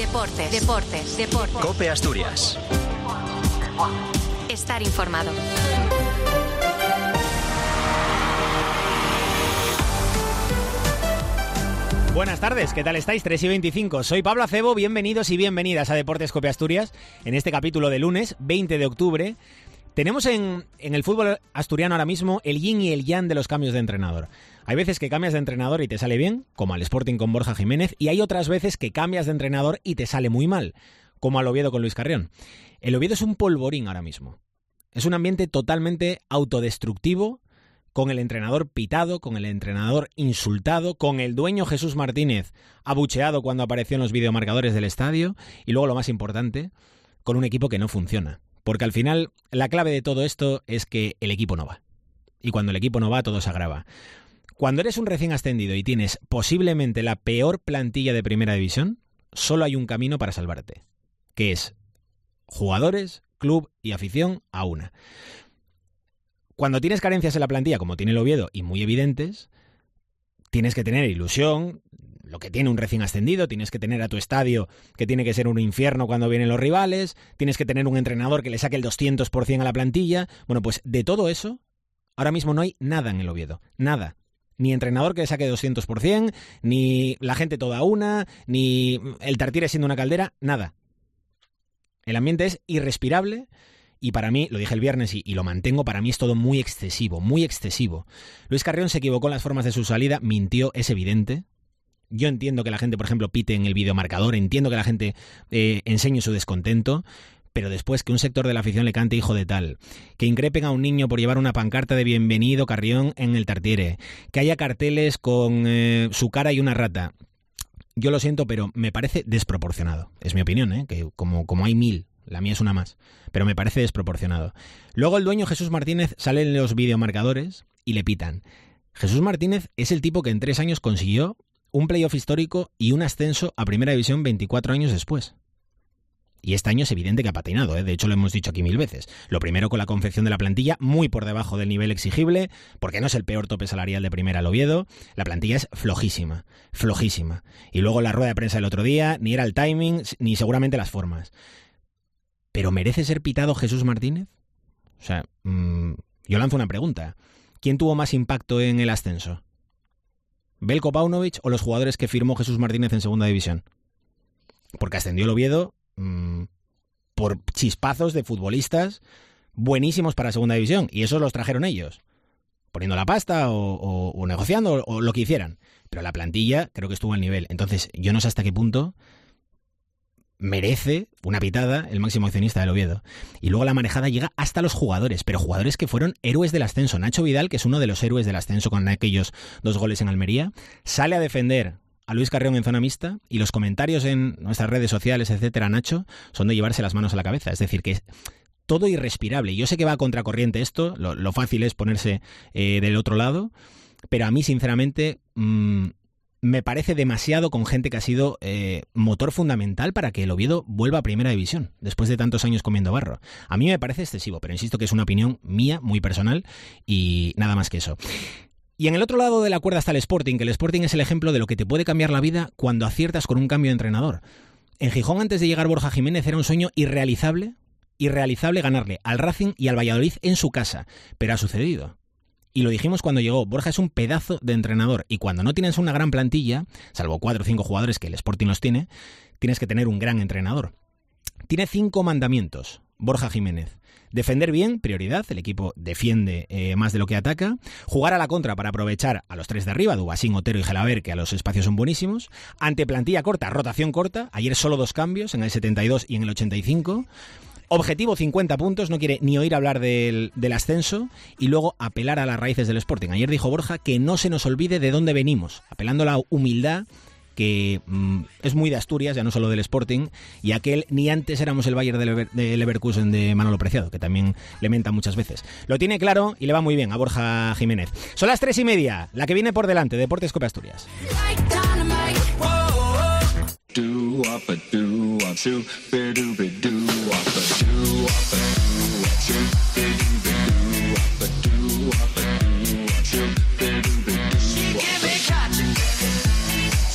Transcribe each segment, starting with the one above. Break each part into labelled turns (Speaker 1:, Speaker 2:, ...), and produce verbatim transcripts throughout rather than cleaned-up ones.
Speaker 1: Deportes, deportes, deportes.
Speaker 2: COPE Asturias.
Speaker 1: Estar informado.
Speaker 3: Buenas tardes, ¿qué tal estáis? tres y veinticinco. Soy Pablo Acebo, bienvenidos y bienvenidas a Deportes COPE Asturias. En este capítulo de lunes, veinte de octubre, tenemos en, en el fútbol asturiano ahora mismo el yin y el yang de los cambios de entrenador. Hay veces que cambias de entrenador y te sale bien, como al Sporting con Borja Jiménez, y hay otras veces que cambias de entrenador y te sale muy mal, como al Oviedo con Luis Carrión. El Oviedo es un polvorín ahora mismo. Es un ambiente totalmente autodestructivo, con el entrenador pitado, con el entrenador insultado, con el dueño Jesús Martínez abucheado cuando apareció en los videomarcadores del estadio, y luego lo más importante, con un equipo que no funciona. Porque al final la clave de todo esto es que el equipo no va. Y cuando el equipo no va, todo se agrava. Cuando eres un recién ascendido y tienes posiblemente la peor plantilla de primera división, solo hay un camino para salvarte, que es jugadores, club y afición a una. Cuando tienes carencias en la plantilla, como tiene el Oviedo, y muy evidentes, tienes que tener ilusión, lo que tiene un recién ascendido, tienes que tener a tu estadio, que tiene que ser un infierno cuando vienen los rivales, tienes que tener un entrenador que le saque el doscientos por ciento a la plantilla. Bueno, pues de todo eso, ahora mismo no hay nada en el Oviedo, nada. Ni entrenador que le saque doscientos por ciento, ni la gente toda una, ni el Tartiere siendo una caldera, nada. El ambiente es irrespirable. Y para mí, lo dije el viernes y, y lo mantengo, para mí es todo muy excesivo, muy excesivo. Luis Carrión se equivocó en las formas de su salida, mintió, es evidente. Yo entiendo que la gente, por ejemplo, pite en el videomarcador, entiendo que la gente eh, enseñe su descontento, pero después que un sector de la afición le cante hijo de tal, que increpen a un niño por llevar una pancarta de bienvenido Carrión en el Tartiere, que haya carteles con eh, su cara y una rata. Yo lo siento, pero me parece desproporcionado. Es mi opinión, ¿eh? Que como, como hay mil. La mía es una más, pero me parece desproporcionado. Luego el dueño Jesús Martínez sale en los videomarcadores y le pitan. Jesús Martínez es el tipo que en tres años consiguió un playoff histórico y un ascenso a Primera División veinticuatro años después. Y este año es evidente que ha patinado, ¿eh? De hecho lo hemos dicho aquí mil veces. Lo primero con la confección de la plantilla, muy por debajo del nivel exigible, porque no es el peor tope salarial de Primera al Oviedo. La plantilla es flojísima, flojísima. Y luego la rueda de prensa del otro día, ni era el timing, ni seguramente las formas. ¿Pero merece ser pitado Jesús Martínez? O sea, mmm, yo lanzo una pregunta. ¿Quién tuvo más impacto en el ascenso? ¿Belko Paunovic o los jugadores que firmó Jesús Martínez en Segunda División? Porque ascendió el Oviedo mmm, por chispazos de futbolistas buenísimos para Segunda División. Y esos los trajeron ellos. Poniendo la pasta o, o, o negociando o, o lo que hicieran. Pero la plantilla creo que estuvo al nivel. Entonces, yo no sé hasta qué punto merece una pitada el máximo accionista del Oviedo. Y luego la manejada llega hasta los jugadores, pero jugadores que fueron héroes del ascenso. Nacho Vidal, que es uno de los héroes del ascenso con aquellos dos goles en Almería, sale a defender a Luis Carrión en zona mixta y los comentarios en nuestras redes sociales, etcétera, Nacho, son de llevarse las manos a la cabeza. Es decir, que es todo irrespirable. Yo sé que va a contracorriente esto, lo, lo fácil es ponerse eh, del otro lado, pero a mí, sinceramente, mmm, me parece demasiado con gente que ha sido eh, motor fundamental para que el Oviedo vuelva a Primera División, después de tantos años comiendo barro. A mí me parece excesivo, pero insisto que es una opinión mía, muy personal, y nada más que eso. Y en el otro lado de la cuerda está el Sporting, que el Sporting es el ejemplo de lo que te puede cambiar la vida cuando aciertas con un cambio de entrenador. En Gijón, antes de llegar Borja Jiménez, era un sueño irrealizable, irrealizable ganarle al Racing y al Valladolid en su casa, pero ha sucedido. Y lo dijimos cuando llegó, Borja es un pedazo de entrenador y cuando no tienes una gran plantilla, salvo cuatro o cinco jugadores que el Sporting los tiene, tienes que tener un gran entrenador. Tiene cinco mandamientos, Borja Jiménez. Defender bien, prioridad, el equipo defiende eh, más de lo que ataca. Jugar a la contra para aprovechar a los tres de arriba, Dubasín, Otero y Gelaber, que a los espacios son buenísimos. Ante plantilla corta, rotación corta, ayer solo dos cambios, en el setenta y dos y en el ochenta y cinco. Objetivo cincuenta puntos, no quiere ni oír hablar del, del ascenso y luego apelar a las raíces del Sporting. Ayer dijo Borja que no se nos olvide de dónde venimos, apelando a la humildad que mmm, es muy de Asturias, ya no solo del Sporting, y aquel ni antes éramos el Bayern de, Lever, de Leverkusen de Manolo Preciado, que también le menta muchas veces. Lo tiene claro y le va muy bien a Borja Jiménez. Son las tres y media, la que viene por delante, Deportes COPE Asturias. En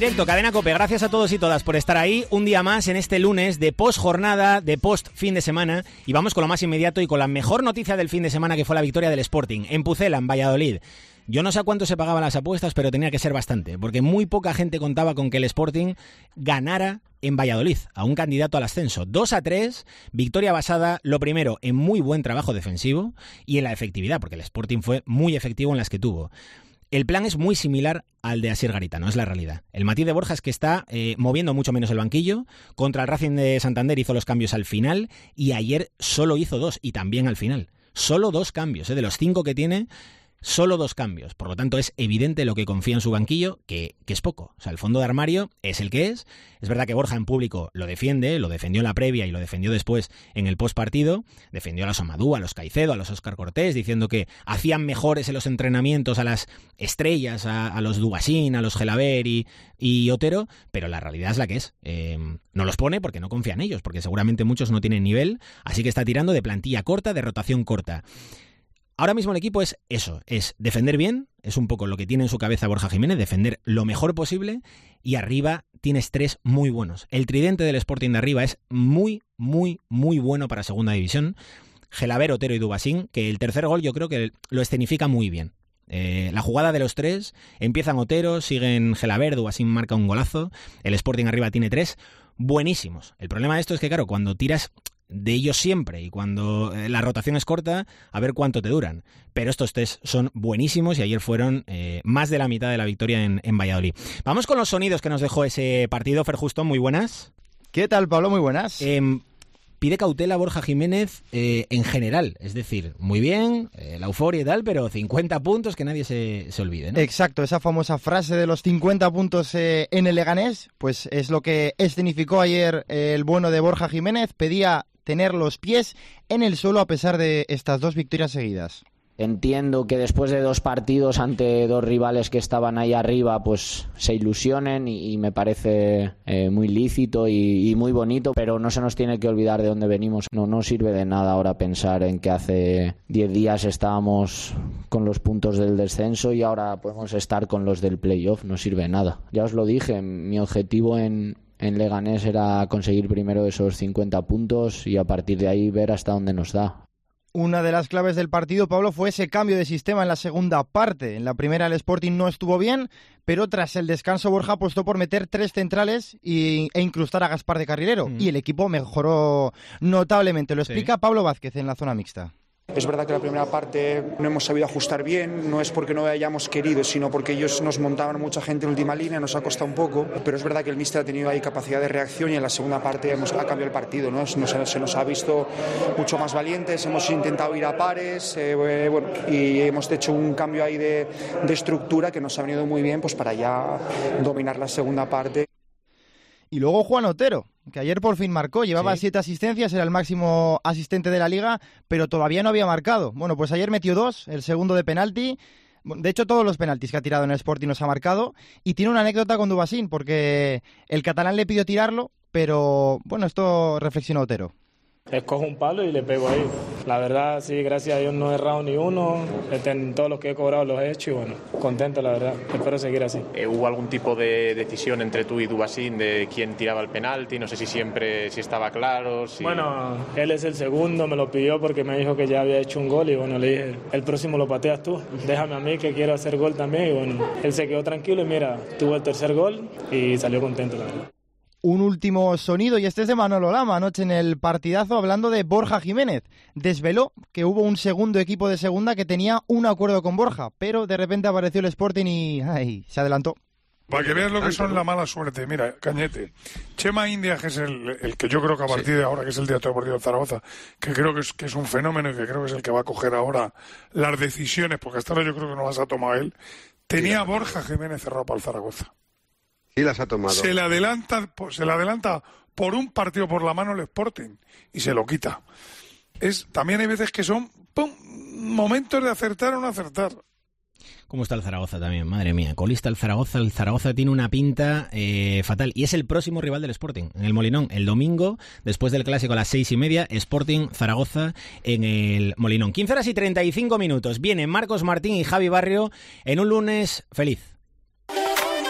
Speaker 3: directo, Cadena COPE. Gracias a todos y todas por estar ahí un día más en este lunes de post-jornada, de post-fin de semana. Y vamos con lo más inmediato y con la mejor noticia del fin de semana, que fue la victoria del Sporting en Pucela, en Valladolid. Yo no sé a cuánto se pagaban las apuestas, pero tenía que ser bastante, porque muy poca gente contaba con que el Sporting ganara en Valladolid, a un candidato al ascenso. dos a tres, victoria basada, lo primero, en muy buen trabajo defensivo y en la efectividad, porque el Sporting fue muy efectivo en las que tuvo. El plan es muy similar al de Asier Garitano, es la realidad. El matiz de Borja es que está eh, moviendo mucho menos el banquillo. Contra el Racing de Santander hizo los cambios al final y ayer solo hizo dos, y también al final. Solo dos cambios, ¿eh? De los cinco que tiene, solo dos cambios. Por lo tanto, es evidente lo que confía en su banquillo, que, que es poco. O sea, el fondo de armario es el que es. Es verdad que Borja en público lo defiende, lo defendió en la previa y lo defendió después en el postpartido. Defendió a los Amadou, a los Caicedo, a los Óscar Cortés, diciendo que hacían mejores en los entrenamientos a las estrellas, a, a los Dubasín, a los Gelaber y, y Otero, pero la realidad es la que es. Eh, no los pone porque no confía en ellos, porque seguramente muchos no tienen nivel, así que está tirando de plantilla corta, de rotación corta. Ahora mismo el equipo es eso, es defender bien, es un poco lo que tiene en su cabeza Borja Jiménez, defender lo mejor posible, y arriba tienes tres muy buenos. El tridente del Sporting de arriba es muy, muy, muy bueno para segunda división. Gelaber, Otero y Dubasín, que el tercer gol yo creo que lo escenifica muy bien. Eh, la jugada de los tres, empiezan Otero, siguen Gelaber, Dubasín marca un golazo, el Sporting arriba tiene tres buenísimos. El problema de esto es que, claro, cuando tiras de ellos siempre y cuando la rotación es corta, a ver cuánto te duran. Pero estos test son buenísimos y ayer fueron eh, más de la mitad de la victoria en, en Valladolid. Vamos con los sonidos que nos dejó ese partido. Fer Justo, muy buenas.
Speaker 2: ¿Qué tal, Pablo? Muy buenas.
Speaker 3: Eh, pide cautela Borja Jiménez eh, en general, es decir, muy bien, eh, la euforia y tal, pero cincuenta puntos, que nadie se, se olvide, ¿no?
Speaker 2: Exacto, esa famosa frase de los cincuenta puntos eh, en el Leganés, pues es lo que escenificó ayer eh, el bueno de Borja Jiménez. Pedía tener los pies en el suelo a pesar de estas dos victorias seguidas.
Speaker 4: Entiendo que después de dos partidos ante dos rivales que estaban ahí arriba, pues se ilusionen y, y me parece eh, muy lícito y, y muy bonito, pero no se nos tiene que olvidar de dónde venimos. No nos sirve de nada ahora pensar en que hace diez días estábamos con los puntos del descenso y ahora podemos estar con los del playoff. No sirve de nada. Ya os lo dije, mi objetivo en... En Leganés era conseguir primero esos cincuenta puntos y a partir de ahí ver hasta dónde nos da.
Speaker 2: Una de las claves del partido, Pablo, fue ese cambio de sistema en la segunda parte. En la primera el Sporting no estuvo bien, pero tras el descanso Borja apostó por meter tres centrales y, e incrustar a Gaspar de carrilero. Mm. Y el equipo mejoró notablemente. Lo explica sí. Pablo Vázquez en la zona mixta.
Speaker 5: Es verdad que la primera parte no hemos sabido ajustar bien, no es porque no hayamos querido, sino porque ellos nos montaban mucha gente en última línea, nos ha costado un poco, pero es verdad que el míster ha tenido ahí capacidad de reacción y en la segunda parte hemos, ha cambiado el partido, ¿no? Se, nos, se nos ha visto mucho más valientes, hemos intentado ir a pares eh, bueno, y hemos hecho un cambio ahí de, de estructura que nos ha venido muy bien pues para ya dominar la segunda parte.
Speaker 2: Y luego Juan Otero, que ayer por fin marcó, llevaba sí. siete asistencias, era el máximo asistente de la liga, pero todavía no había marcado. Bueno, pues ayer metió dos, el segundo de penalti. De hecho, todos los penaltis que ha tirado en el Sporting nos ha marcado. Y tiene una anécdota con Dubasín, porque el catalán le pidió tirarlo, pero bueno, esto reflexionó Otero.
Speaker 6: Escojo un palo y le pego ahí. La verdad, sí, gracias a Dios no he errado ni uno. En todos los que he cobrado los he hecho y bueno, contento la verdad. Espero seguir así.
Speaker 7: Eh, ¿Hubo algún tipo de decisión entre tú y Dubasín de quién tiraba el penalti? No sé si siempre, si estaba claro. Si...
Speaker 6: Bueno, él es el segundo, me lo pidió porque me dijo que ya había hecho un gol y bueno, le dije, el próximo lo pateas tú. Déjame a mí que quiero hacer gol también y bueno, él se quedó tranquilo y mira, tuvo el tercer gol y salió contento la verdad.
Speaker 2: Un último sonido, y este es de Manolo Lama, anoche en el partidazo, hablando de Borja Jiménez. Desveló que hubo un segundo equipo de segunda que tenía un acuerdo con Borja, pero de repente apareció el Sporting y ay, se adelantó.
Speaker 8: Para que veas lo que son la mala suerte. Mira, Cañete, Chema India, que es el, el que yo creo que a partir sí. de ahora, que es el director deportivo de Zaragoza, que creo que es, que es un fenómeno y que creo que es el que va a coger ahora las decisiones, porque hasta ahora yo creo que no las ha tomado él, tenía a Borja Jiménez cerrado para el Zaragoza.
Speaker 9: Sí las ha tomado.
Speaker 8: Se le adelanta, se le adelanta por un partido por la mano el Sporting y se lo quita. Es, también hay veces que son pum, momentos de acertar o no acertar.
Speaker 3: ¿Cómo está el Zaragoza también? Madre mía, colista el Zaragoza. El Zaragoza tiene una pinta eh, fatal. Y es el próximo rival del Sporting, en el Molinón. El domingo, después del Clásico a las seis y media, Sporting Zaragoza en el Molinón. quince horas y treinta y cinco minutos. Vienen Marcos Martín y Javi Barrio en un lunes feliz.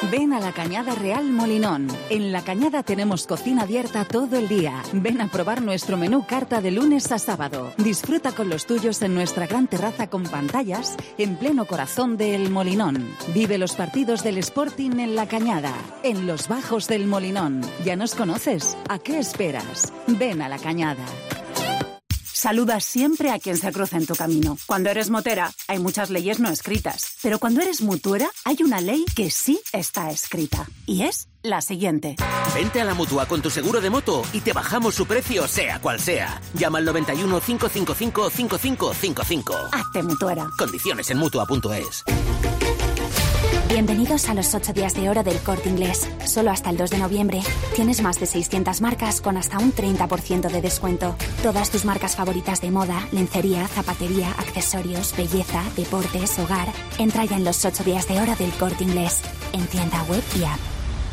Speaker 9: Ven a La Cañada Real Molinón. En La Cañada tenemos cocina abierta todo el día. Ven a probar nuestro menú carta de lunes a sábado. Disfruta con los tuyos en nuestra gran terraza con pantallas en pleno corazón de El Molinón. Vive los partidos del Sporting en La Cañada, en los bajos del Molinón. ¿Ya nos conoces? ¿A qué esperas? Ven a La Cañada.
Speaker 10: Saludas siempre a quien se cruza en tu camino. Cuando eres motera, hay muchas leyes no escritas. Pero cuando eres mutuera, hay una ley que sí está escrita. Y es la siguiente.
Speaker 11: Vente a la Mutua con tu seguro de moto y te bajamos su precio, sea cual sea. Llama al noventa y uno, cinco cinco cinco, cinco cinco cinco cinco.
Speaker 10: Hazte mutuera.
Speaker 11: Condiciones en mutua punto es.
Speaker 12: Bienvenidos a los ocho días de oro del Corte Inglés. Solo hasta el dos de noviembre. Tienes más de seiscientas marcas con hasta un treinta por ciento de descuento. Todas tus marcas favoritas de moda, lencería, zapatería, accesorios, belleza, deportes, hogar. Entra ya en los ocho días de oro del Corte Inglés. En tienda web y app.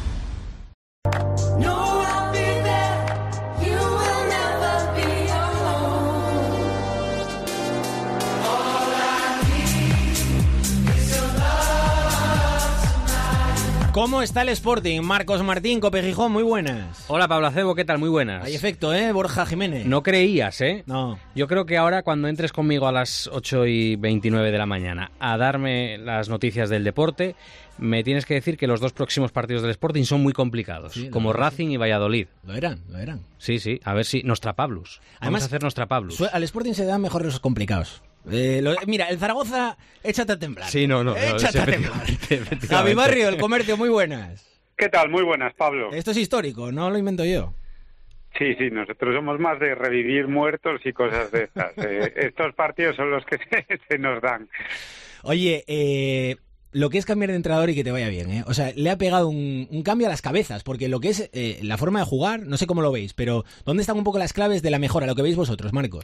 Speaker 3: ¿Cómo está el Sporting? Marcos Martín, Cope Gijón, muy buenas.
Speaker 13: Hola, Pablo Acebo, ¿qué tal? Muy buenas.
Speaker 3: Hay efecto, ¿eh? Borja Jiménez.
Speaker 13: No creías, ¿eh?
Speaker 3: No.
Speaker 13: Yo creo que ahora, cuando entres conmigo a las ocho y veintinueve de la mañana a darme las noticias del deporte, me tienes que decir que los dos próximos partidos del Sporting son muy complicados, sí, como Racing y Valladolid.
Speaker 3: Lo eran, lo eran.
Speaker 13: Sí, sí, a ver si Nostrapablus. Vamos Además, a hacer Nostrapablus.
Speaker 3: Al Sporting se dan mejor los complicados. Eh, lo, mira, el Zaragoza, échate a temblar.
Speaker 13: Sí, no, no.
Speaker 3: Échate
Speaker 13: no,
Speaker 3: a temblar. Javi Barrio, El Comercio, muy buenas.
Speaker 14: ¿Qué tal? Muy buenas, Pablo.
Speaker 3: Esto es histórico, no lo invento yo.
Speaker 14: Sí, sí, nosotros somos más de revivir muertos y cosas de estas. eh, estos partidos son los que se, se nos dan.
Speaker 3: Oye, eh... lo que es cambiar de entrenador y que te vaya bien, ¿eh? O sea, le ha pegado un, un cambio a las cabezas, porque lo que es eh, la forma de jugar, no sé cómo lo veis, pero ¿dónde están un poco las claves de la mejora, lo que veis vosotros, Marcos?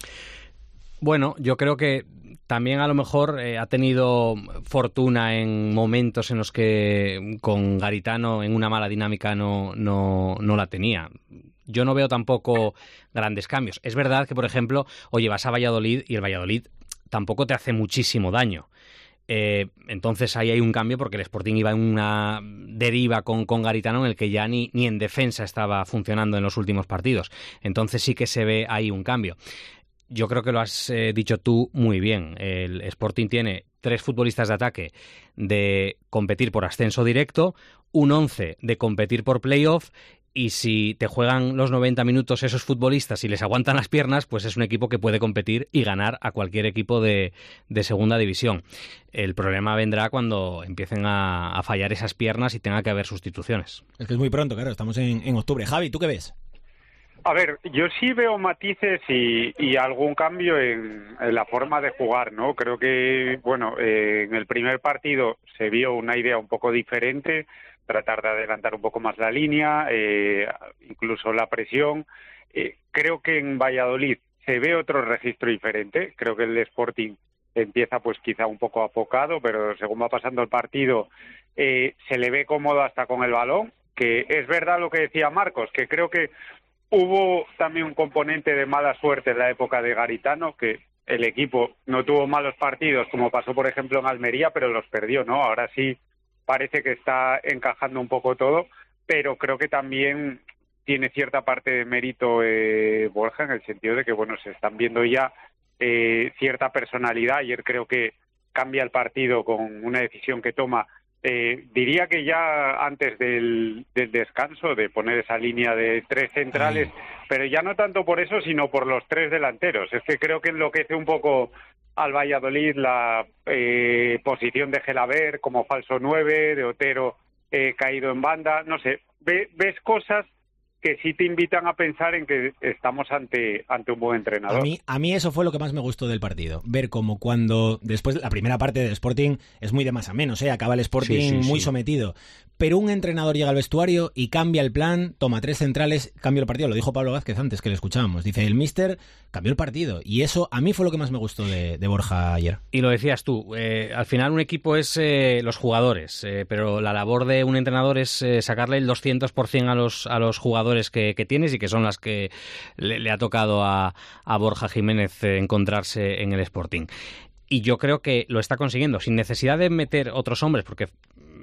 Speaker 13: Bueno, yo creo que también a lo mejor eh, ha tenido fortuna en momentos en los que con Garitano en una mala dinámica no, no, no la tenía. Yo no veo tampoco grandes cambios. Es verdad que, por ejemplo, oye, vas a Valladolid y el Valladolid tampoco te hace muchísimo daño. Eh, entonces ahí hay un cambio porque el Sporting iba en una deriva con, con Garitano en el que ya ni, ni en defensa estaba funcionando en los últimos partidos. Entonces sí que se ve ahí un cambio. Yo creo que lo has eh, dicho tú muy bien. El Sporting tiene tres futbolistas de ataque de competir por ascenso directo, un once de competir por playoff. Y si te juegan los noventa minutos esos futbolistas y les aguantan las piernas, pues es un equipo que puede competir y ganar a cualquier equipo de, de segunda división. El problema vendrá cuando empiecen a, a fallar esas piernas y tenga que haber sustituciones.
Speaker 3: Es que es muy pronto, claro, estamos en, en octubre. Javi, ¿tú qué ves?
Speaker 14: A ver, yo sí veo matices y, y algún cambio en, en la forma de jugar, ¿no? Creo que, bueno, eh, en el primer partido se vio una idea un poco diferente, tratar de adelantar un poco más la línea, eh, incluso la presión. Eh, creo que en Valladolid se ve otro registro diferente. Creo que el Sporting empieza pues quizá un poco apocado, pero según va pasando el partido eh, se le ve cómodo hasta con el balón, que es verdad lo que decía Marcos, que creo que hubo también un componente de mala suerte en la época de Garitano, que el equipo no tuvo malos partidos, como pasó por ejemplo en Almería, pero los perdió, ¿no? Ahora sí parece que está encajando un poco todo, pero creo que también tiene cierta parte de mérito eh, Borja, en el sentido de que, bueno, se están viendo ya eh, cierta personalidad. Ayer creo que cambia el partido con una decisión que toma, eh, diría que ya antes del, del descanso, de poner esa línea de tres centrales, pero ya no tanto por eso, sino por los tres delanteros. Es que creo que enloquece un poco al Valladolid la eh, posición de Gelaber como falso nueve, de Otero eh, caído en banda, no sé, ve, ves cosas que sí te invitan a pensar en que estamos ante, ante un buen entrenador.
Speaker 3: A mí, a mí eso fue lo que más me gustó del partido, ver como cuando, después la primera parte del Sporting es muy de más a menos, ¿eh? Acaba el Sporting sí, sí, muy sí. sometido, pero un entrenador llega al vestuario y cambia el plan, toma tres centrales, cambia el partido, lo dijo Pablo Vázquez antes que le escuchábamos, dice el míster cambió el partido, y eso a mí fue lo que más me gustó de, de Borja ayer.
Speaker 13: Y lo decías tú, eh, al final un equipo es eh, los jugadores, eh, pero la labor de un entrenador es eh, sacarle el doscientos por ciento a los, a los jugadores Que, que tienes y que son las que le, le ha tocado a, a Borja Jiménez eh, encontrarse en el Sporting. Y yo creo que lo está consiguiendo, sin necesidad de meter otros hombres, porque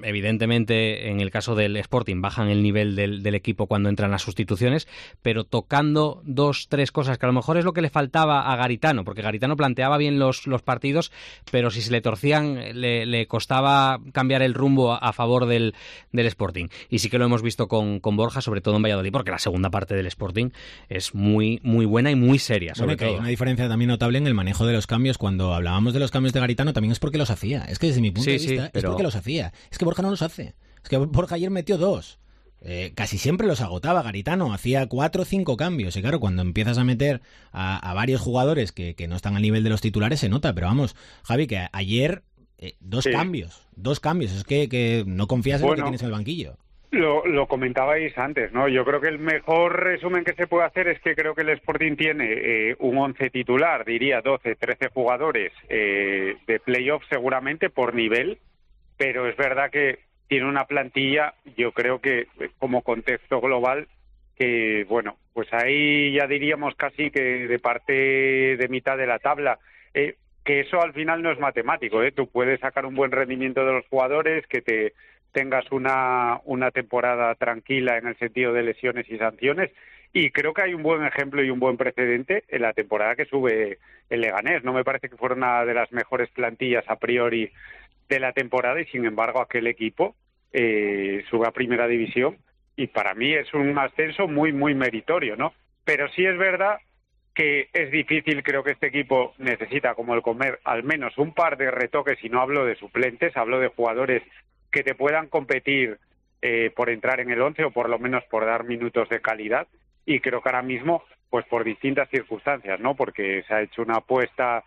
Speaker 13: evidentemente, en el caso del Sporting, bajan el nivel del, del equipo cuando entran las sustituciones, pero tocando dos, tres cosas que a lo mejor es lo que le faltaba a Garitano, porque Garitano planteaba bien los, los partidos, pero si se le torcían, le, le costaba cambiar el rumbo a, a favor del, del Sporting. Y sí que lo hemos visto con, con Borja, sobre todo en Valladolid, porque la segunda parte del Sporting es muy, muy buena y muy seria, sobre
Speaker 3: bueno, que
Speaker 13: todo.
Speaker 3: Hay una diferencia también notable en el manejo de los cambios. Cuando hablábamos de los cambios de Garitano, también es porque los hacía. Es que desde mi punto
Speaker 13: sí,
Speaker 3: de vista,
Speaker 13: sí, pero...
Speaker 3: es porque los hacía. Es que Borja no los hace. Es que Borja ayer metió dos. Eh, casi siempre los agotaba Garitano, hacía cuatro o cinco cambios. Y claro, cuando empiezas a meter a, a varios jugadores que, que no están al nivel de los titulares, se nota. Pero vamos, Javi, que ayer eh, dos sí. cambios. Dos cambios. Es que, que no confías bueno. en lo que tienes en el banquillo.
Speaker 14: Lo, lo comentabais antes, ¿no? Yo creo que el mejor resumen que se puede hacer es que creo que el Sporting tiene eh, un once titular, diría doce, trece jugadores eh, de playoff seguramente por nivel, pero es verdad que tiene una plantilla, yo creo que como contexto global, que bueno, pues ahí ya diríamos casi que de parte de mitad de la tabla, eh, que eso al final no es matemático, ¿eh? Tú puedes sacar un buen rendimiento de los jugadores, que te tengas una, una temporada tranquila en el sentido de lesiones y sanciones, y creo que hay un buen ejemplo y un buen precedente en la temporada que sube el Leganés. No me parece que fuera una de las mejores plantillas a priori de la temporada, y sin embargo aquel equipo eh, sube a primera división, y para mí es un ascenso muy, muy meritorio, ¿no? Pero sí es verdad que es difícil, creo que este equipo necesita, como el Comer, al menos un par de retoques, y no hablo de suplentes, hablo de jugadores que te puedan competir eh, por entrar en el once, o por lo menos por dar minutos de calidad, y creo que ahora mismo, pues por distintas circunstancias, ¿no? Porque se ha hecho una apuesta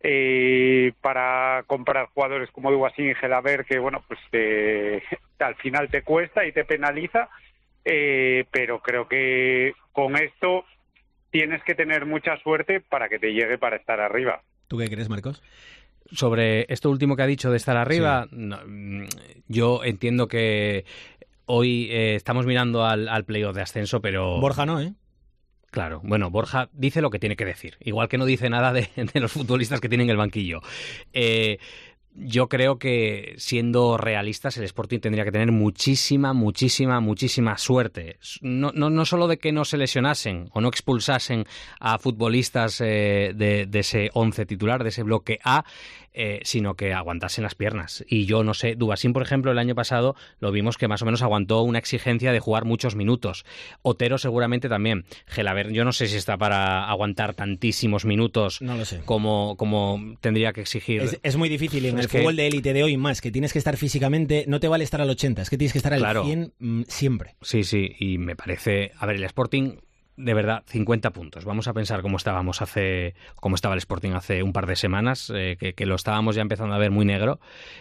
Speaker 14: eh, para comprar jugadores como Dubasin y Gelaber, que bueno, pues te, al final te cuesta y te penaliza, eh, pero creo que con esto tienes que tener mucha suerte para que te llegue para estar arriba.
Speaker 3: ¿Tú qué crees, Marcos?
Speaker 13: Sobre esto último que ha dicho de estar arriba, sí. no, yo entiendo que hoy eh, estamos mirando al, al playoff de ascenso, pero...
Speaker 3: Borja no, ¿eh?
Speaker 13: Claro, bueno, Borja dice lo que tiene que decir, igual que no dice nada de, de los futbolistas que tienen el banquillo. Eh, yo creo que, siendo realistas, el Sporting tendría que tener muchísima, muchísima, muchísima suerte. No, no, no solo de que no se lesionasen o no expulsasen a futbolistas eh, de, de ese once titular, de ese bloque A, eh, sino que aguantasen las piernas. Y yo no sé, Dubasin, por ejemplo, el año pasado lo vimos que más o menos aguantó una exigencia de jugar muchos minutos. Otero seguramente también. Gelaber, yo no sé si está para aguantar tantísimos minutos,
Speaker 3: no lo sé,
Speaker 13: como, como tendría que exigir.
Speaker 3: Es, es muy difícil en
Speaker 13: es
Speaker 3: el
Speaker 13: que...
Speaker 3: fútbol de élite de hoy, más que tienes que estar físicamente, no te vale estar al ochenta, es que tienes que estar al
Speaker 13: claro.
Speaker 3: cien mm, siempre.
Speaker 13: Sí, sí, y me parece, a ver, el Sporting, de verdad, cincuenta puntos. Vamos a pensar cómo estábamos hace, cómo estaba el Sporting hace un par de semanas, eh, que, que lo estábamos ya empezando a ver muy negro.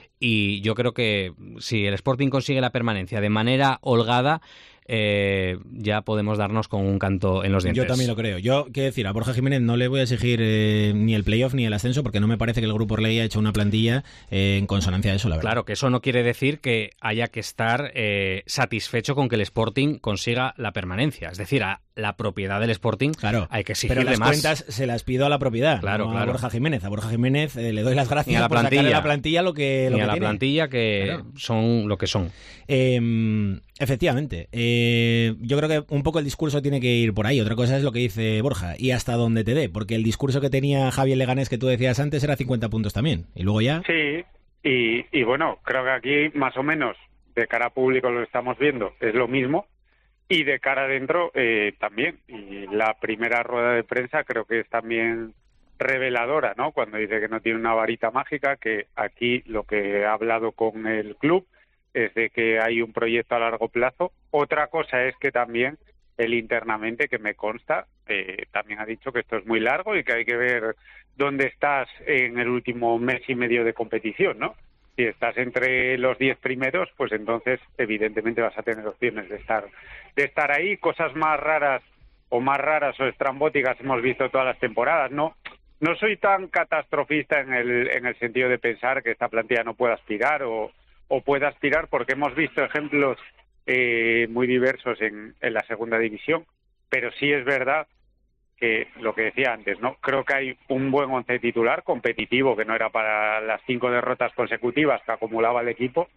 Speaker 13: Y yo creo que si el Sporting consigue la permanencia de manera holgada, eh, ya podemos darnos con un canto en los dientes.
Speaker 3: Yo también lo creo. Yo, quiero decir, a Borja Jiménez no le voy a exigir eh, ni el playoff ni el ascenso, porque no me parece que el Grupo Orlegui haya hecho una plantilla eh, en consonancia a eso, la verdad.
Speaker 13: Claro, que eso no quiere decir que haya que estar eh, satisfecho con que el Sporting consiga la permanencia. Es decir, a la propiedad del Sporting,
Speaker 3: claro,
Speaker 13: hay que exigirle
Speaker 3: pero las
Speaker 13: más.
Speaker 3: cuentas se las pido a la propiedad,
Speaker 13: claro,
Speaker 3: no
Speaker 13: claro.
Speaker 3: a Borja Jiménez. A Borja Jiménez eh, le doy las gracias
Speaker 13: ni a la
Speaker 3: por
Speaker 13: plantilla,
Speaker 3: sacarle a la plantilla lo que lo
Speaker 13: ni
Speaker 3: que
Speaker 13: a la
Speaker 3: tiene.
Speaker 13: plantilla que claro. son lo que son.
Speaker 3: Eh, efectivamente. Eh, yo creo que un poco el discurso tiene que ir por ahí. Otra cosa es lo que dice Borja y hasta donde te dé, porque el discurso que tenía Javier Leganés, que tú decías antes, era cincuenta puntos también. Y luego ya...
Speaker 14: Sí, y, y bueno, creo que aquí más o menos de cara a público lo estamos viendo, es lo mismo. Y de cara adentro eh, también. Y la primera rueda de prensa creo que es también reveladora, ¿no? Cuando dice que no tiene una varita mágica, que aquí lo que ha hablado con el club es de que hay un proyecto a largo plazo. Otra cosa es que también él internamente, que me consta, eh, también ha dicho que esto es muy largo y que hay que ver dónde estás en el último mes y medio de competición, ¿no? Si estás entre los diez primeros, pues entonces evidentemente vas a tener opciones de estar de estar ahí. Cosas más raras o más raras o estrambóticas hemos visto todas las temporadas, ¿no? No soy tan catastrofista en el en el sentido de pensar que esta plantilla no pueda aspirar o, o pueda aspirar, porque hemos visto ejemplos eh, muy diversos en, en la segunda división, pero sí es verdad que lo que decía antes, ¿no? Creo que hay un buen once titular competitivo, que no era para las cinco derrotas consecutivas que acumulaba el equipo,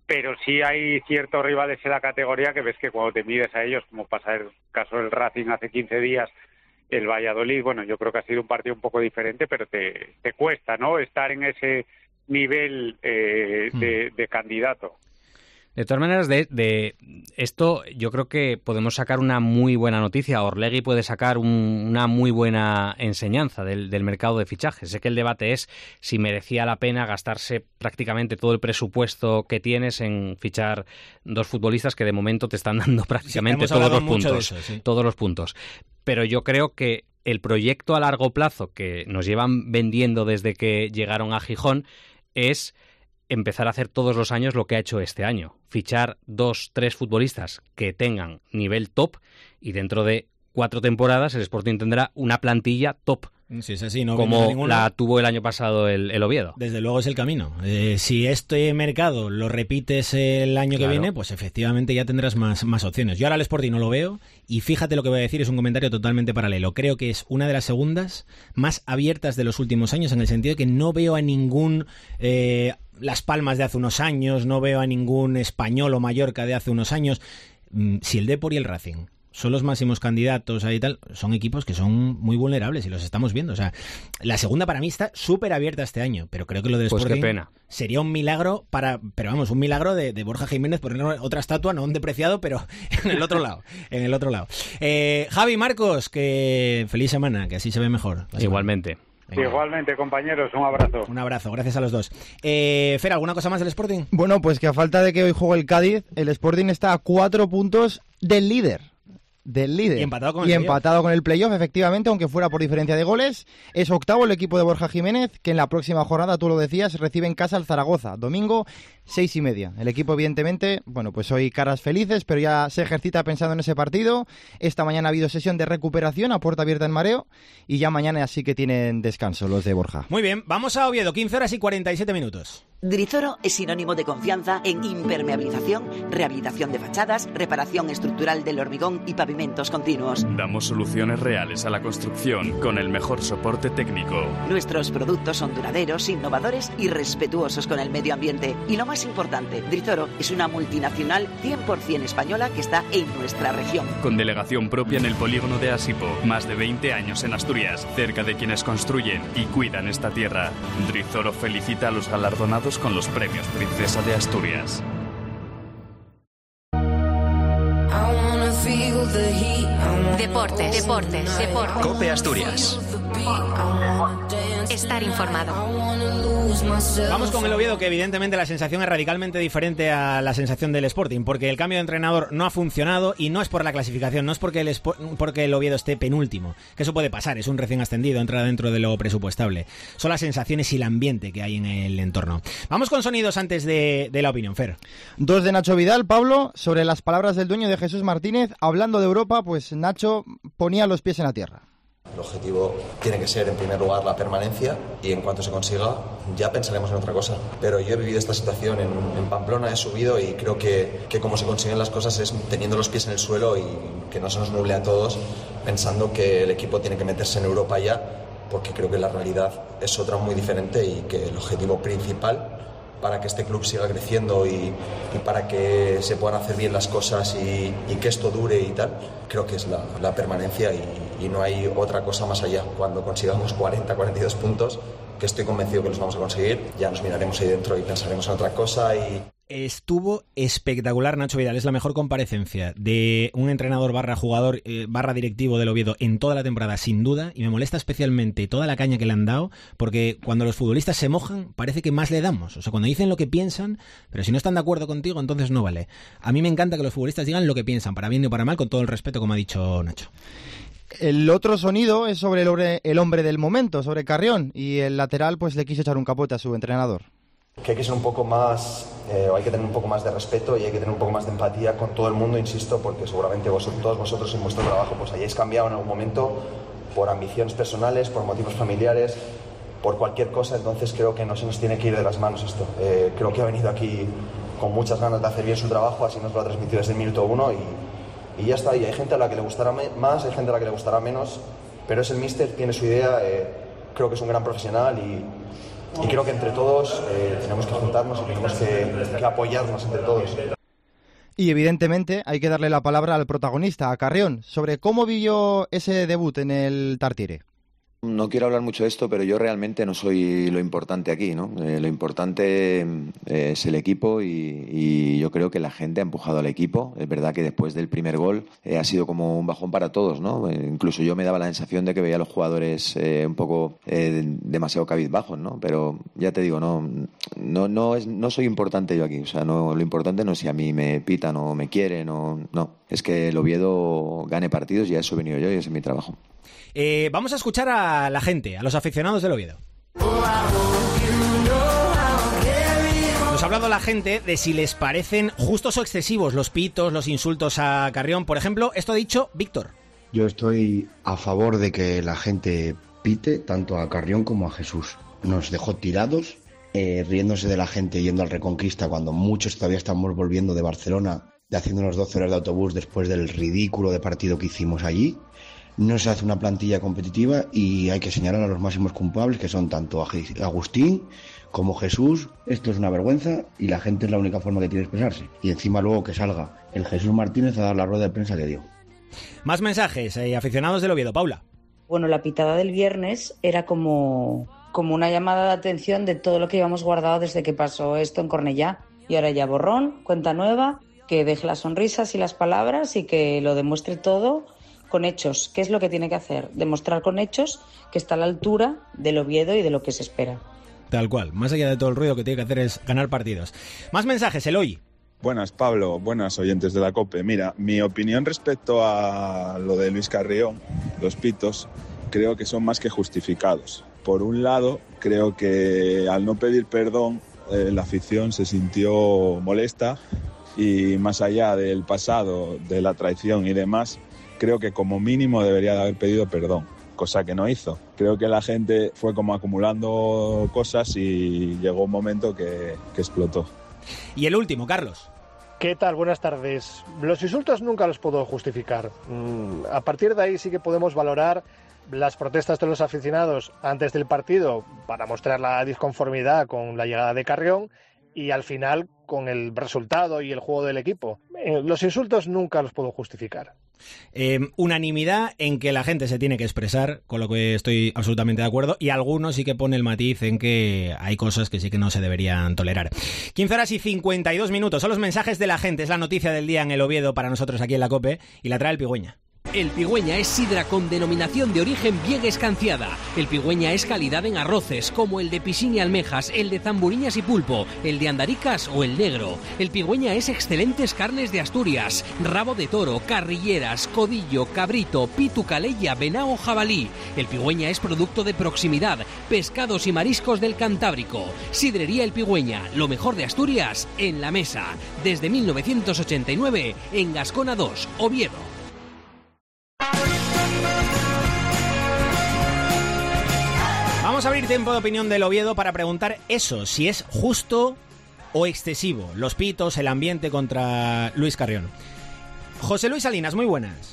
Speaker 14: pero sí hay ciertos rivales en la categoría que ves que cuando te mides a ellos, como pasa el caso del Racing hace quince días, el Valladolid, bueno, yo creo que ha sido un partido un poco diferente, pero te, te cuesta, ¿no?, estar en ese nivel eh, de, de candidato.
Speaker 13: De todas maneras, de, de esto yo creo que podemos sacar una muy buena noticia. Orlegui puede sacar un, una muy buena enseñanza del, del mercado de fichajes. Sé que el debate es si merecía la pena gastarse prácticamente todo el presupuesto que tienes en fichar dos futbolistas que de momento te están dando prácticamente sí, todos los puntos. Eso, sí. Todos los puntos. Pero yo creo que el proyecto a largo plazo que nos llevan vendiendo desde que llegaron a Gijón es empezar a hacer todos los años lo que ha hecho este año. Fichar dos, tres futbolistas que tengan nivel top y dentro de cuatro temporadas el Sporting tendrá una plantilla top.
Speaker 3: Sí, es así, no
Speaker 13: como la tuvo el año pasado el, el Oviedo.
Speaker 3: Desde luego es el camino. Eh, si este mercado lo repites el año claro. que viene, pues efectivamente ya tendrás más, más opciones. Yo ahora el Sporting no lo veo y fíjate lo que voy a decir, es un comentario totalmente paralelo. Creo que es una de las segundas más abiertas de los últimos años en el sentido de que no veo a ningún... Eh, Las Palmas de hace unos años, no veo a ningún Español o Mallorca de hace unos años. Si el Depor y el Racing son los máximos candidatos ahí y tal, son equipos que son muy vulnerables y los estamos viendo. O sea, la segunda para mí está súper abierta este año, pero creo que lo del
Speaker 13: pues
Speaker 3: Sporting
Speaker 13: qué pena.
Speaker 3: Sería un milagro para, pero vamos, un milagro de, de Borja Jiménez poner otra estatua, no un depreciado, pero en el otro lado, en el otro lado. Eh, Javi, Marcos, que feliz semana, que así se ve mejor.
Speaker 13: Igualmente.
Speaker 14: Venga. Igualmente, compañeros, un abrazo.
Speaker 3: Un abrazo, gracias a los dos. Eh, Fer, ¿alguna cosa más del Sporting?
Speaker 2: Bueno, pues que a falta de que hoy juegue el Cádiz, el Sporting está a cuatro puntos del líder. Del líder.
Speaker 3: Y empatado con el
Speaker 2: y
Speaker 3: playoff.
Speaker 2: empatado con el playoff, efectivamente, aunque fuera por diferencia de goles. Es octavo el equipo de Borja Jiménez, que en la próxima jornada, tú lo decías, recibe en casa al Zaragoza. Domingo, seis y media. El equipo, evidentemente, bueno, pues hoy caras felices, pero ya se ejercita pensando en ese partido. Esta mañana ha habido sesión de recuperación a puerta abierta en Mareo y ya mañana sí que tienen descanso los de Borja.
Speaker 3: Muy bien, vamos a Oviedo, quince horas y cuarenta y siete minutos.
Speaker 15: Drizoro es sinónimo de confianza en impermeabilización, rehabilitación de fachadas, reparación estructural del hormigón y pavimentos continuos.
Speaker 16: Damos soluciones reales a la construcción con el mejor soporte técnico.
Speaker 15: Nuestros productos son duraderos, innovadores y respetuosos con el medio ambiente. Y lo más importante, Drizoro es una multinacional cien por ciento española que está en nuestra región.
Speaker 16: Con delegación propia en el polígono de Asipo, más de veinte años en Asturias, cerca de quienes construyen y cuidan esta tierra. Drizoro felicita a los galardonados con los premios Princesa de Asturias.
Speaker 1: Deportes, deportes, deportes.
Speaker 11: COPE Asturias.
Speaker 1: Estar informado.
Speaker 3: Vamos con el Oviedo, que evidentemente la sensación es radicalmente diferente a la sensación del Sporting, porque el cambio de entrenador no ha funcionado y no es por la clasificación, no es porque el, Sp- porque el Oviedo esté penúltimo, que eso puede pasar, es un recién ascendido, entra dentro de lo presupuestable. Son las sensaciones y el ambiente que hay en el entorno. Vamos con sonidos antes de, de la opinión, Fer.
Speaker 2: Dos de Nacho Vidal, Pablo, sobre las palabras del dueño de Jesús Martínez, hablando de Europa, pues Nacho ponía los pies en la tierra.
Speaker 17: El objetivo tiene que ser, en primer lugar, la permanencia y en cuanto se consiga ya pensaremos en otra cosa. Pero yo he vivido esta situación en, en Pamplona, he subido y creo que, que como se consiguen las cosas es teniendo los pies en el suelo y que no se nos nuble a todos pensando que el equipo tiene que meterse en Europa ya, porque creo que la realidad es otra muy diferente y que el objetivo principal para que este club siga creciendo y, y para que se puedan hacer bien las cosas y, y que esto dure y tal, creo que es la, la permanencia y, y no hay otra cosa más allá. Cuando consigamos cuarenta, cuarenta y dos puntos, que estoy convencido que los vamos a conseguir, ya nos miraremos ahí dentro y pensaremos en otra cosa y...
Speaker 3: Estuvo espectacular Nacho Vidal, es la mejor comparecencia de un entrenador barra jugador eh, barra directivo del Oviedo en toda la temporada, sin duda, y me molesta especialmente toda la caña que le han dado, porque cuando los futbolistas se mojan parece que más le damos, o sea, cuando dicen lo que piensan, pero si no están de acuerdo contigo, entonces no vale. A mí me encanta que los futbolistas digan lo que piensan, para bien o para mal, con todo el respeto, como ha dicho Nacho.
Speaker 2: El otro sonido es sobre el hombre, el hombre del momento, sobre Carrión, y el lateral pues le quiso echar un capote a su entrenador.
Speaker 17: Que hay que ser un poco más, eh, hay que tener un poco más de respeto y hay que tener un poco más de empatía con todo el mundo, insisto, porque seguramente vosotros, todos vosotros en vuestro trabajo pues hayáis cambiado en algún momento por ambiciones personales, por motivos familiares, por cualquier cosa, entonces creo que no se nos tiene que ir de las manos esto. Eh, creo que ha venido aquí con muchas ganas de hacer bien su trabajo, así nos lo ha transmitido desde el minuto uno y, y ya está. Y hay gente a la que le gustará más, hay gente a la que le gustará menos, pero es el míster, tiene su idea, eh, creo que es un gran profesional y y creo que entre todos eh, tenemos que juntarnos y tenemos que, que apoyarnos entre todos.
Speaker 2: Y evidentemente hay que darle la palabra al protagonista, a Carrión, sobre cómo vivió ese debut en el Tartiere.
Speaker 18: No quiero hablar mucho de esto, pero yo realmente no soy lo importante aquí, ¿no? Eh, lo importante eh, es el equipo y, y yo creo que la gente ha empujado al equipo. Es verdad que después del primer gol eh, ha sido como un bajón para todos, ¿no? Eh, incluso yo me daba la sensación de que veía a los jugadores eh, un poco eh, demasiado cabizbajos, ¿no? Pero ya te digo, no, no, no, es, no soy importante yo aquí. O sea, no, lo importante no es si a mí me pitan o me quieren o no. Es que el Oviedo gane partidos y a eso he venido yo y ese es mi trabajo.
Speaker 3: Eh, vamos a escuchar a la gente, a los aficionados del Oviedo. Nos ha hablado la gente de si les parecen justos o excesivos los pitos, los insultos a Carrión. Por ejemplo, esto ha dicho Víctor.
Speaker 19: Yo estoy a favor de que la gente pite tanto a Carrión como a Jesús. Nos dejó tirados, eh, riéndose de la gente yendo al Reconquista cuando muchos todavía estamos volviendo de Barcelona, de haciéndonos doce horas de autobús después del ridículo de partido que hicimos allí. No se hace una plantilla competitiva y hay que señalar a los máximos culpables, que son tanto Agustín como Jesús. Esto es una vergüenza y la gente es la única forma que tiene de expresarse. Y encima luego que salga el Jesús Martínez a dar la rueda de prensa que dio.
Speaker 3: Más mensajes, eh, aficionados del Oviedo. Paula.
Speaker 20: Bueno, la pitada del viernes era como, como una llamada de atención de todo lo que íbamos guardado desde que pasó esto en Cornellá. Y ahora ya borrón, cuenta nueva, que deje las sonrisas y las palabras y que lo demuestre todo con hechos. ¿Qué es lo que tiene que hacer? Demostrar con hechos que está a la altura del Oviedo y de lo que se espera.
Speaker 3: Tal cual. Más allá de todo el ruido, que tiene que hacer es ganar partidos. Más mensajes, Eloy.
Speaker 21: Buenas, Pablo. Buenas, oyentes de la COPE. Mira, mi opinión respecto a lo de Luis Carrión, los pitos, creo que son más que justificados. Por un lado, creo que al no pedir perdón, eh, la afición se sintió molesta y más allá del pasado, de la traición y demás, creo que como mínimo debería de haber pedido perdón, cosa que no hizo. Creo que la gente fue como acumulando cosas y llegó un momento que, que explotó.
Speaker 3: Y el último, Carlos.
Speaker 22: ¿Qué tal? Buenas tardes. Los insultos nunca los puedo justificar. A partir de ahí sí que podemos valorar las protestas de los aficionados antes del partido para mostrar la disconformidad con la llegada de Carrión y al final con el resultado y el juego del equipo. Los insultos nunca los puedo justificar.
Speaker 3: Eh, unanimidad en que la gente se tiene que expresar, con lo que estoy absolutamente de acuerdo, y algunos sí que pone el matiz en que hay cosas que sí que no se deberían tolerar. quince horas y cincuenta y dos minutos, son los mensajes de la gente, es la noticia del día en el Oviedo para nosotros aquí en la COPE, y la trae el Pigüeña.
Speaker 23: El Pigüeña es sidra con denominación de origen bien escanciada. El Pigüeña es calidad en arroces, como el de piscín y almejas, el de zamburiñas y pulpo, el de andaricas o el negro. El Pigüeña es excelentes carnes de Asturias, rabo de toro, carrilleras, codillo, cabrito, pitu, calella, venao, jabalí. El Pigüeña es producto de proximidad, pescados y mariscos del Cantábrico. Sidrería El Pigüeña, lo mejor de Asturias en la mesa. Desde mil novecientos ochenta y nueve en Gascona dos, Oviedo.
Speaker 3: Vamos a abrir tiempo de opinión del Oviedo para preguntar eso, si es justo o excesivo, los pitos, el ambiente contra Luis Carrión. José Luis Salinas, muy buenas.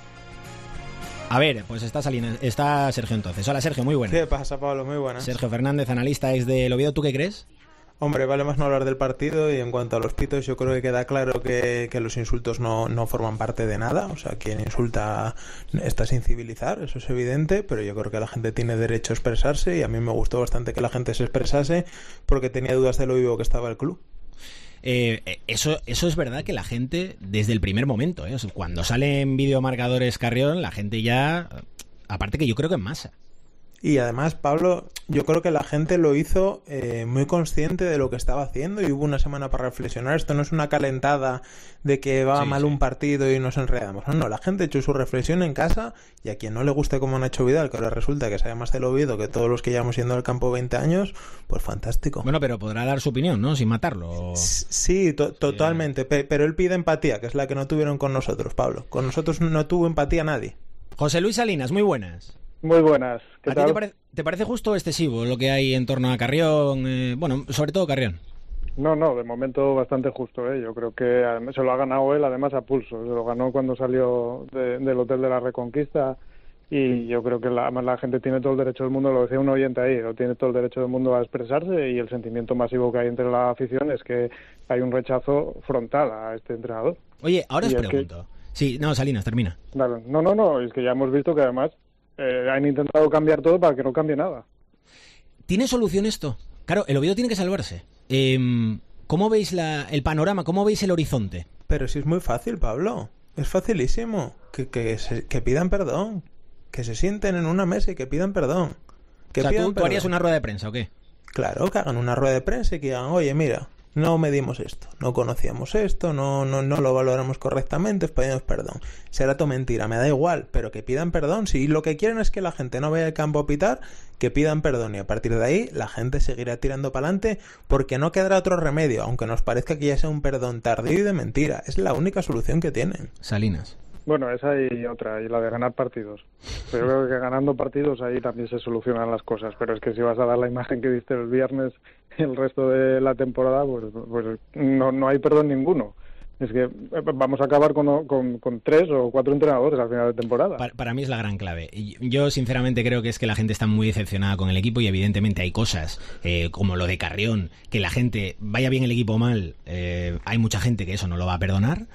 Speaker 3: A ver, pues está Salinas, está Sergio entonces. Hola Sergio, muy buenas.
Speaker 24: ¿Qué pasa, Pablo? Muy buenas.
Speaker 3: Sergio Fernández, analista ex del Oviedo, ¿tú qué crees?
Speaker 24: Hombre, vale más no hablar del partido, y en cuanto a los pitos yo creo que queda claro que, que los insultos no, no forman parte de nada. O sea, quien insulta está sin civilizar, eso es evidente, pero yo creo que la gente tiene derecho a expresarse y a mí me gustó bastante que la gente se expresase porque tenía dudas de lo vivo que estaba el club.
Speaker 3: Eh, eso, eso es verdad que la gente desde el primer momento, ¿eh? O sea, cuando salen videomarcadores Carrión, la gente ya, aparte que yo creo que en masa.
Speaker 24: Y además, Pablo, yo creo que la gente lo hizo eh, muy consciente de lo que estaba haciendo y hubo una semana para reflexionar. Esto no es una calentada de que va sí, mal sí. un partido y nos enredamos. No, no, la gente ha hecho su reflexión en casa y a quien no le guste como Nacho Vidal, que ahora resulta que sabe más del Oviedo que todos los que llevamos yendo al campo veinte años, pues fantástico.
Speaker 3: Bueno, pero podrá dar su opinión, ¿no? Sin matarlo.
Speaker 24: Sí, to- totalmente. Pe- pero él pide empatía, que es la que no tuvieron con nosotros, Pablo. Con nosotros no tuvo empatía nadie.
Speaker 3: José Luis Salinas, muy buenas.
Speaker 25: Muy buenas. ¿Qué
Speaker 3: ¿A
Speaker 25: tal?
Speaker 3: ti te, pare- te parece justo o excesivo lo que hay en torno a Carrión? Eh, bueno, sobre todo Carrión.
Speaker 25: No, no, de momento bastante justo, ¿eh? Yo creo que además se lo ha ganado él, además a pulso. Se lo ganó cuando salió de, del Hotel de la Reconquista y yo creo que la, además la gente tiene todo el derecho del mundo, lo decía un oyente ahí, lo tiene todo el derecho del mundo a expresarse, y el sentimiento masivo que hay entre la afición es que hay un rechazo frontal a este entrenador.
Speaker 3: Oye, ahora os
Speaker 25: Y es
Speaker 3: pregunto.
Speaker 25: que-
Speaker 3: Sí, no, Salinas, termina.
Speaker 25: Claro, no, no, no, es que ya hemos visto que además eh, han intentado cambiar todo para que no cambie nada.
Speaker 3: ¿Tiene solución esto? Claro, el Oviedo tiene que salvarse. Eh, ¿Cómo veis la, el panorama? ¿Cómo veis el horizonte?
Speaker 24: Pero si es muy fácil, Pablo. Es facilísimo. Que, que, se- que pidan perdón. Que se sienten en una mesa y que pidan perdón. Que
Speaker 3: O sea,
Speaker 24: pidan
Speaker 3: ¿tú, tú
Speaker 24: perdón.
Speaker 3: harías una rueda de prensa o qué?
Speaker 24: Claro, que hagan una rueda de prensa y que digan, oye, mira, no medimos esto, no conocíamos esto, no, no, no lo valoramos correctamente, os pedimos perdón. Será todo mentira, me da igual, pero que pidan perdón. Si lo que quieren es que la gente no vaya al campo a pitar, que pidan perdón, y a partir de ahí la gente seguirá tirando para adelante, porque no quedará otro remedio, aunque nos parezca que ya sea un perdón tardío y de mentira. Es la única solución que tienen.
Speaker 3: Salinas.
Speaker 25: Bueno, esa y otra, y la de ganar partidos. Pero yo creo que ganando partidos ahí también se solucionan las cosas, pero es que si vas a dar la imagen que diste el viernes el resto de la temporada, pues, pues no, no hay perdón ninguno. Es que vamos a acabar con, con, con tres o cuatro entrenadores al final de temporada.
Speaker 3: Para, para mí es la gran clave. Y yo sinceramente creo que es que la gente está muy decepcionada con el equipo, y evidentemente hay cosas eh, como lo de Carrión, que la gente, vaya bien el equipo o mal, eh, hay mucha gente que eso no lo va a perdonar.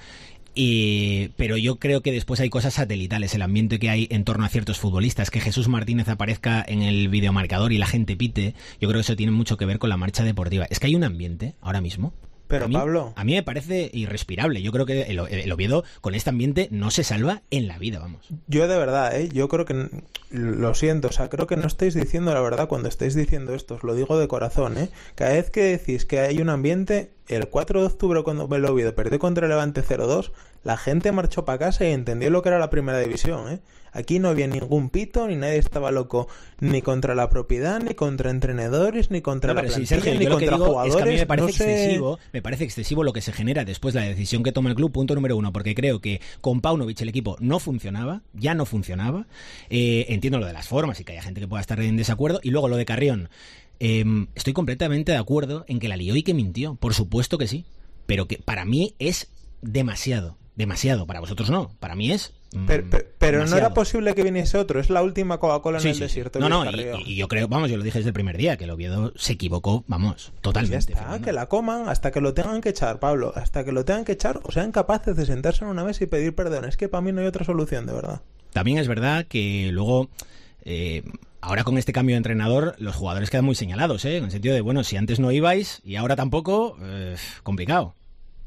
Speaker 3: Y, pero yo creo que después hay cosas satelitales, el ambiente que hay en torno a ciertos futbolistas, que Jesús Martínez aparezca en el videomarcador y la gente pite. Yo creo que eso tiene mucho que ver con la marcha deportiva. Es que hay un ambiente ahora mismo.
Speaker 24: Pero
Speaker 3: a mí,
Speaker 24: Pablo,
Speaker 3: a mí me parece irrespirable. Yo creo que el, el Oviedo con este ambiente no se salva en la vida, vamos.
Speaker 24: yo de verdad, ¿eh? yo creo que, lo siento, o sea, creo que no estáis diciendo la verdad cuando estáis diciendo esto, os lo digo de corazón, ¿eh? Cada vez que decís que hay un ambiente, el cuatro de octubre cuando el Oviedo perdió contra el Levante cero dos, la gente marchó para casa y entendió lo que era la primera división, ¿eh? Aquí no había ningún pito, ni nadie estaba loco ni contra la propiedad, ni contra entrenadores, ni contra
Speaker 3: No,
Speaker 24: la
Speaker 3: pero sí,
Speaker 24: plantilla,
Speaker 3: Sergio,
Speaker 24: ni
Speaker 3: yo lo que
Speaker 24: contra
Speaker 3: digo
Speaker 24: jugadores.
Speaker 3: es que a mí me parece
Speaker 24: no sé-
Speaker 3: excesivo, me parece excesivo lo que se genera después, la decisión que toma el club, punto número uno, porque creo que con Paunovic el equipo no funcionaba, ya no funcionaba. Eh, entiendo lo de las formas y que haya gente que pueda estar en desacuerdo, y luego lo de Carrión. Eh, estoy completamente de acuerdo en que la lió y que mintió, por supuesto que sí, pero que para mí es demasiado, demasiado, para vosotros no, para mí es...
Speaker 24: Pero, pero- pero no
Speaker 3: demasiado.
Speaker 24: era posible que viniese otro, es la última Coca-Cola en
Speaker 3: Sí,
Speaker 24: el
Speaker 3: sí, sí.
Speaker 24: desierto.
Speaker 3: No,
Speaker 24: Luis
Speaker 3: no, y,
Speaker 24: Carrión.
Speaker 3: y yo creo, vamos, yo lo dije desde el primer día, que el Oviedo se equivocó, vamos,
Speaker 24: Pues
Speaker 3: totalmente.
Speaker 24: ya está,
Speaker 3: Fernando.
Speaker 24: que la coman hasta que lo tengan que echar, Pablo. Hasta que lo tengan que echar o sean capaces de sentarse en una mesa y pedir perdón. Es que para mí no hay otra solución, de verdad.
Speaker 3: También es verdad que luego, eh, ahora con este cambio de entrenador, los jugadores quedan muy señalados, ¿eh? En el sentido de, bueno, si antes no ibais y ahora tampoco, eh, complicado.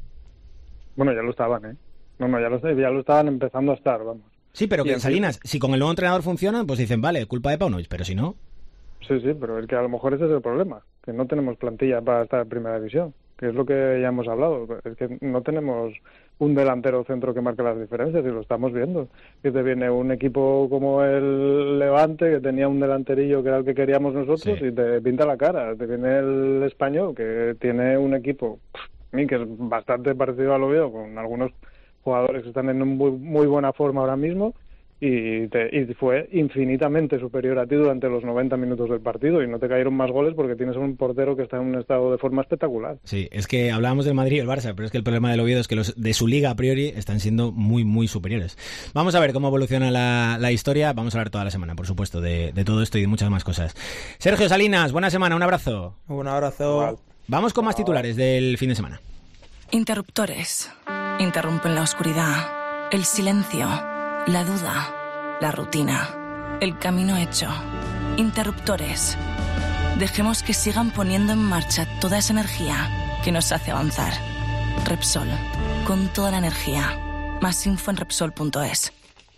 Speaker 25: Bueno, ya lo estaban, ¿eh? No, no, ya lo, ya lo estaban empezando a estar, vamos.
Speaker 3: Sí, pero
Speaker 25: Y
Speaker 3: que
Speaker 25: en
Speaker 3: Salinas, si con el nuevo entrenador funciona, pues dicen, vale, culpa de Paunovic, pero si no...
Speaker 25: Sí, sí, pero es que a lo mejor ese es el problema, que no tenemos plantilla para estar en primera división, que es lo que ya hemos hablado, es que no tenemos un delantero centro que marque las diferencias y lo estamos viendo, que te viene un equipo como el Levante, que tenía un delanterillo que era el que queríamos nosotros,
Speaker 3: Sí.
Speaker 25: y te pinta la cara, te viene el Español, que tiene un equipo, a mí, que es bastante parecido al Oviedo, con algunos jugadores que están en muy, muy buena forma ahora mismo, y, te, y fue infinitamente superior a ti durante los noventa minutos del partido, y no te cayeron más goles porque tienes un portero que está en un estado de forma espectacular.
Speaker 3: Sí, es que hablábamos del Madrid y el Barça, pero es que el problema del Oviedo es que los de su liga a priori están siendo muy, muy superiores. Vamos a ver cómo evoluciona la, la historia, vamos a hablar toda la semana, por supuesto, de, de todo esto y de muchas más cosas. Sergio Salinas, buena semana, un abrazo.
Speaker 24: Un abrazo.
Speaker 3: Vamos con más titulares del fin de semana.
Speaker 4: Interruptores. Interrumpen la oscuridad, el silencio, la duda, la rutina, el camino hecho. Interruptores. Dejemos que sigan poniendo en marcha toda esa energía que nos hace avanzar. Repsol. Con toda la energía. Más info en Repsol punto es.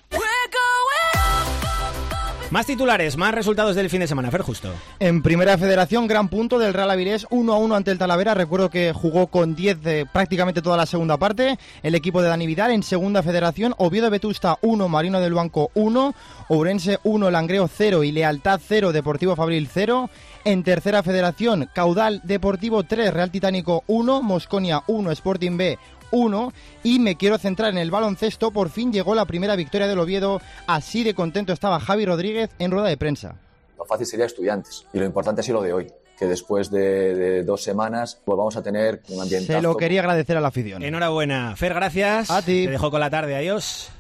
Speaker 3: Más titulares, más resultados del fin de semana, Fer Justo.
Speaker 2: En Primera Federación, gran punto del Real Avilés, uno a uno ante el Talavera. Recuerdo que jugó con diez de prácticamente toda la segunda parte. El equipo de Dani Vidal. En Segunda Federación, Oviedo Vetusta uno, Marino del Banco uno, Ourense uno, Langreo cero y Lealtad cero, Deportivo Fabril cero. En Tercera Federación, Caudal Deportivo tres, Real Titánico uno, Mosconia uno, Sporting B uno. Y me quiero centrar en el baloncesto. Por fin llegó la primera victoria del Oviedo. Así de contento estaba Javi Rodríguez en rueda de prensa.
Speaker 5: Lo fácil sería Estudiantes y lo importante ha sido lo de hoy, que después de, de dos semanas pues vamos a tener un ambientazo.
Speaker 2: Se lo quería agradecer a la afición.
Speaker 3: Enhorabuena, Fer, gracias.
Speaker 2: A ti.
Speaker 3: Te dejo con la tarde, adiós.